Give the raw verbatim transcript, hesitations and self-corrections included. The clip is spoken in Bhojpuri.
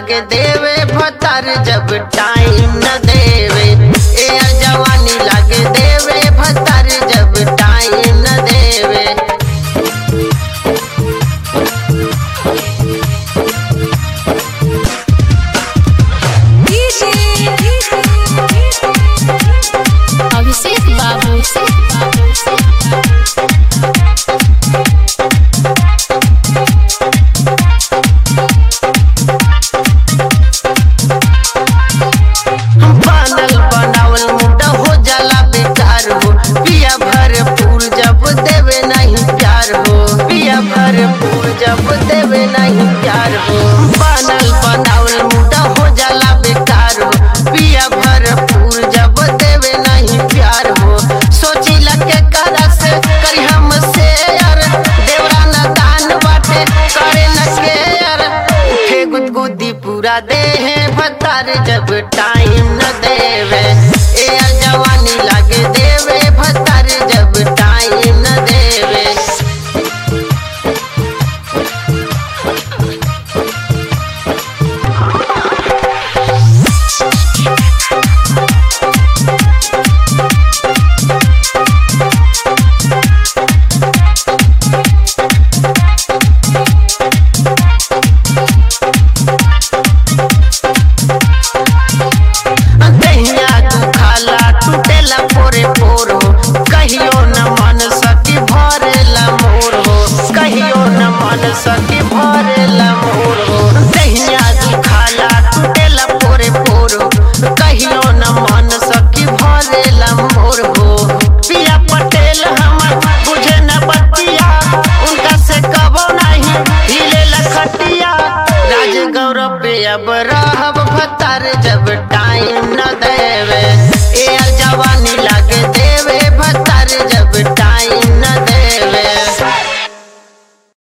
लागे देवे भतार जब टाइम न देवे। ए जवानी लागे देवे भतार जब टाइम न देवे। अभिषेक बाबू से बनल बनावल मुद्दा हो जाला बेकार हो। पिया भरपूर जब देवे नहीं प्यार हो। पिया भरपूर जब देवे नहीं प्यार हो। बनल बनावल मुद्दा हो जाला बेकार हो। पिया भरपूर जब देवे नहीं प्यार हो। सोची लगे करा से करी हम से यार। देवरा न दान बाटे करे न के यार। उठे गुदगुदी पूरा दे भतार जब टाइम न देवे। ए जवानी लागे देवे भतार जब टाइम न देवे। दहिया दुखाला टूटेला पोरे पोर हो। कहियो न मन सकी भरेला मोर हो। कहियो न मन सकी भरेला मोर हो। दहिया दुखाला टूटेला पोरे पोर हो। कहियो न मन सकी भरेला मोर हो। पिया पटेल हमर बुझे न बतिया। उनका से कबो नहीं हिले लखटिया। राज गौरव पे अब रहब भतार जब टाइम न देवे।